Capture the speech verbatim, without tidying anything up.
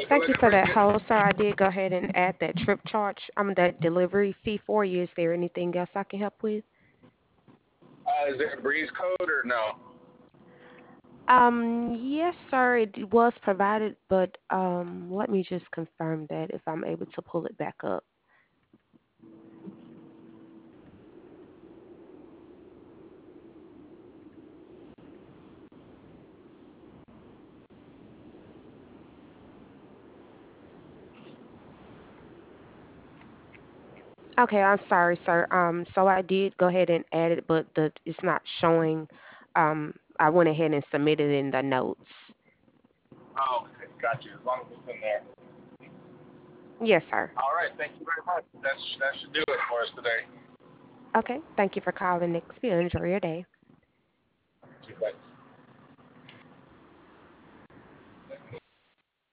Go Thank ahead you and for bring that, it. host. So I did go ahead and add that trip charge. I'm that delivery fee for you. Is there anything else I can help with? Uh, is there a breeze code or no? Um, yes, sir. It was provided, but um, let me just confirm that if I'm able to pull it back up. Okay, I'm sorry, sir. Um, so I did go ahead and add it, but the it's not showing. Um, I went ahead and submitted in the notes. Oh, okay, got you. As long as it's in there. Yes, sir. All right, thank you very much. That's that should do it for us today. Okay, thank you for calling Nixville. Enjoy your day.